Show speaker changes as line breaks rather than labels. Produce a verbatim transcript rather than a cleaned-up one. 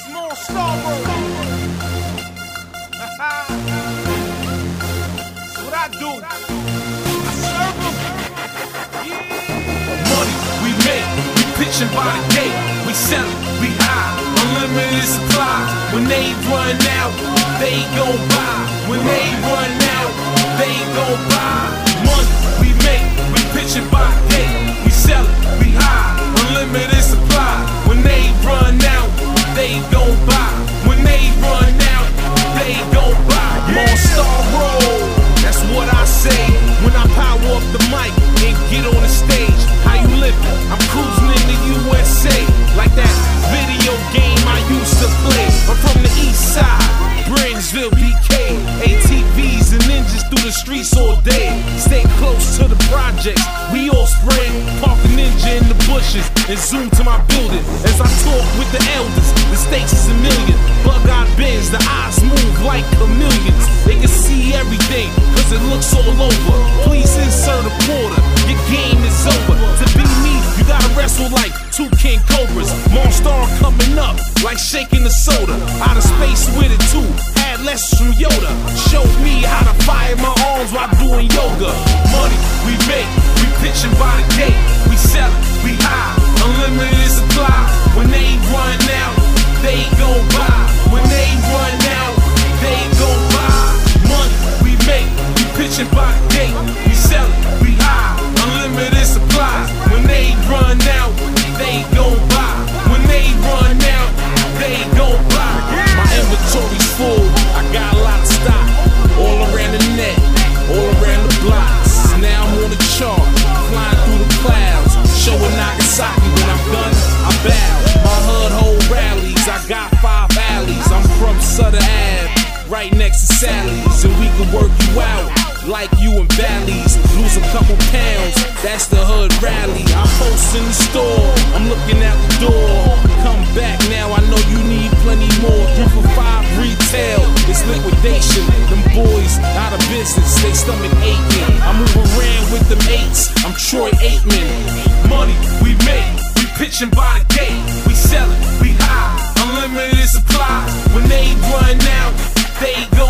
Small Star Road. That's what I do. I serve them. Yeah.
Money we make, we pitching by the gate. We sell it, we high, unlimited supply. When they run out, they gon' buy. When they run out, they gon' buy. Money we make, we pitching by the gate. We sell it, we high, unlimited supply. When they run out, they gon' buy. When they run out, they gon' buy. Small Star Road, that's what I say when I power up the mic and get on the stage. How you living? I'm cruising in the U S A like that video game I used to play. I'm from the east side, Brownsville, B K. A T Vs and ninjas through the streets all day. Stay close to the projects, we all spread. Park a ninja in the bushes and zoom to my building. As I talk with the elders, the stakes is a million. Bug-eyed bends, the eyes move like chameleons. They can see everything, cause it looks all over. Please insert a quarter, your game is over. To be me, you gotta wrestle like two king cobras. Monstar coming up, like shaking the soda. Out of space with it too, had lessons from Yoda. Showed me how to fire my arms while doing yoga. Money we make, we pitching by the gate. We sell it, we high, unlimited supply. When they run out, they gon' buy. When they run out, they gon' buy. Money we make, we pitching by the gate. We sell it, we high, unlimited supply. When they run out, they gon' buy. When they run out, they gon' buy. My inventory's full, I got a lot of stock. All around the net, all around the blocks. Now I'm on the chart, flying through the clouds. Showing Nagasaki, when I'm done, I bow. My hood hold rallies, I got five alleys. I'm from Sutter Ave, right next to Sally's. And we can work you out like you in valleys. Lose a couple pounds, that's the hood rally. I post in the store, I'm looking out the door. Come back now, I know you need plenty more. Three for five retail, it's liquidation. Them boys out of business, they stomach aching. I move around with them eights, I'm Troy Aikman. Money we make, we pitching by the gate. We sell it, we high, unlimited supply. When they run out, they go